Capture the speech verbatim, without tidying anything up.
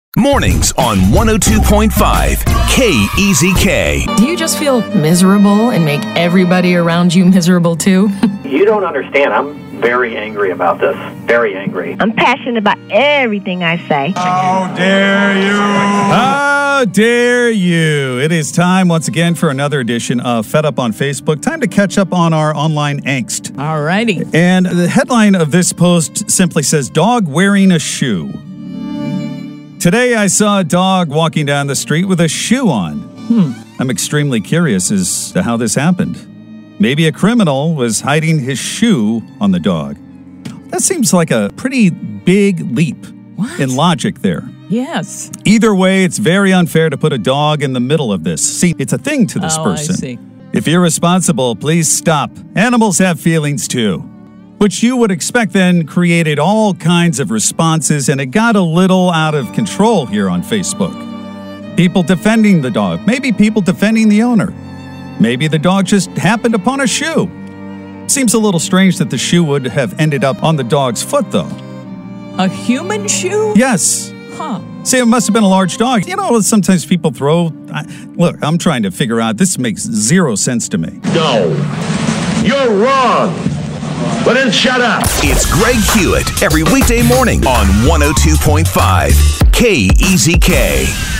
Mornings on one oh two point five K E Z K. Do you just feel miserable and make everybody around you miserable too? You don't understand. I'm very angry about this. Very angry. I'm passionate about everything I say. How dare you? How dare you? It is time once again for another edition of Fed Up on Facebook. Time to catch up on our online angst. Alrighty. And the headline of this post simply says, "Dog wearing a shoe." Today I saw a dog walking down the street with a shoe on. Hmm. I'm extremely curious as to how this happened. Maybe a criminal was hiding his shoe on the dog. That seems like a pretty big leap What? in logic there. Yes. Either way, it's very unfair to put a dog in the middle of this. See, it's a thing to this Oh, person. I see. If you're responsible, please stop. Animals have feelings too. Which you would expect then created all kinds of responses, and it got a little out of control here on Facebook. People defending the dog, maybe people defending the owner. Maybe the dog just happened upon a shoe. Seems a little strange that the shoe would have ended up on the dog's foot, though. A human shoe? Yes. Huh. See, it must have been a large dog. You know, sometimes people throw... I, look, I'm trying to figure out... This makes zero sense to me. No. You're wrong. But then shut up. It's Greg Hewitt every weekday morning on one oh two point five K E Z K.